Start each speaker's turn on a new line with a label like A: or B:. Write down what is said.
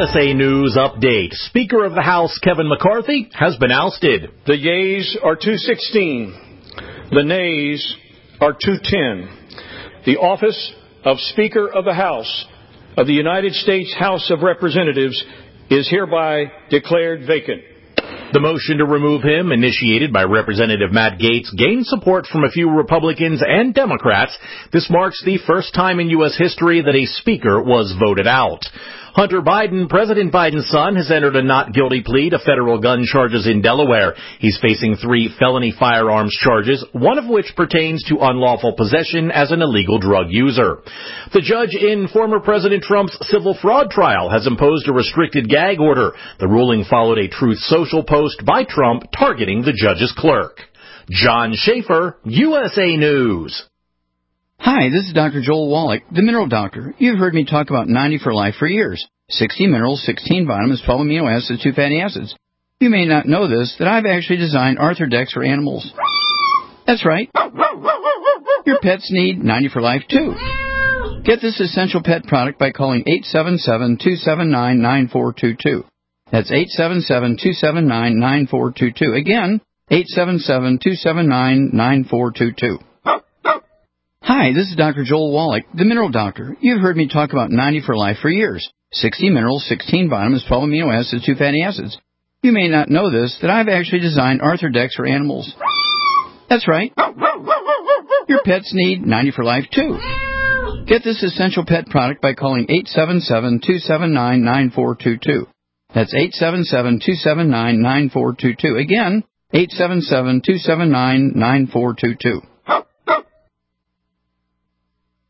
A: USA News Update. Speaker of the House Kevin McCarthy has been ousted.
B: The yeas are 216. The nays are 210. The office of Speaker of the House of the United States House of Representatives is hereby declared vacant.
A: The motion to remove him, initiated by Representative Matt Gaetz, gained support from a few Republicans and Democrats. This marks the first time in U.S. history that a speaker was voted out. Hunter Biden, President Biden's son, has entered a not guilty plea to federal gun charges in Delaware. He's facing 3 felony firearms charges, one of which pertains to unlawful possession as an illegal drug user. The judge in former President Trump's civil fraud trial has imposed a restricted gag order. The ruling followed a Truth Social post by Trump targeting the judge's clerk. John Schaefer, USA News.
C: Hi, this is Dr. Joel Wallach, the Mineral Doctor. You've heard me talk about 90 for Life for years. 60 minerals, 16 vitamins, 12 amino acids, 2 fatty acids. You may not know this, that I've actually designed Arthrodex for animals. That's right. Your pets need 90 for Life, too. Get this essential pet product by calling 877-279-9422. That's 877-279-9422. Again, 877-279-9422. Hi, this is Dr. Joel Wallach, the Mineral Doctor. You've heard me talk about 90 for Life for years. 60 minerals, 16 vitamins, 12 amino acids, 2 fatty acids. You may not know this, that I've actually designed Arthrodex for animals. That's right. Your pets need 90 for Life, too. Get this essential pet product by calling 877-279-9422. That's 877-279-9422. Again, 877-279-9422.